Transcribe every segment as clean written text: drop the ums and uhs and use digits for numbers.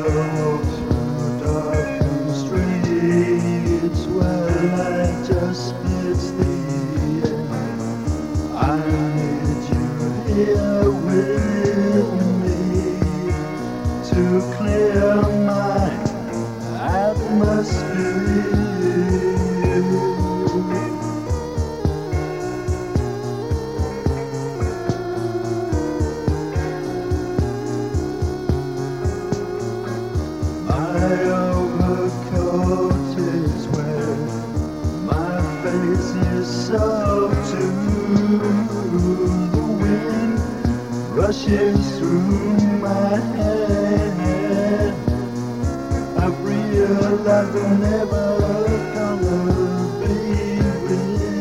walk through darkened streets where light just splits the air. I need you here with me to clear my atmosphere. My overcoat is wet, my face is soaked too. The wind rushes through my head. I've realized I'm never gonna be with you.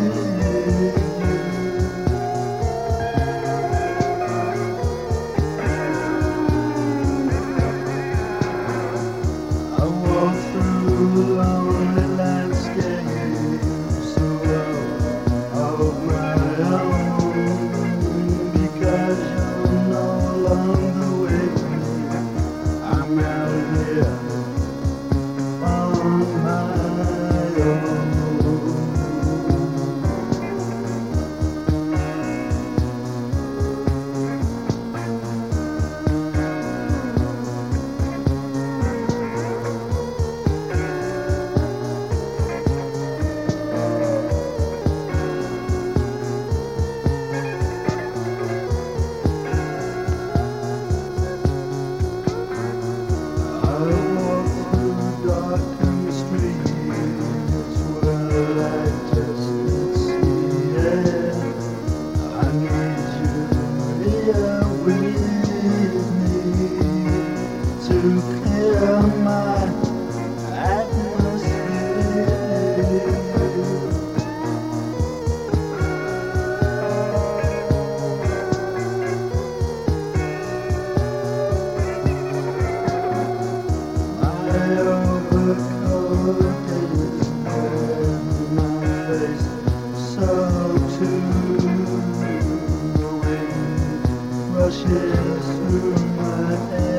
I walk through lonely landscapes of my own, because you're no longer with me. I'm out here on my own. I walk through darkened streets where light just hits the air. I need you here with me to clear my atmosphere. My overcoat is wet, my face soaked too. The wind rushes through my hair.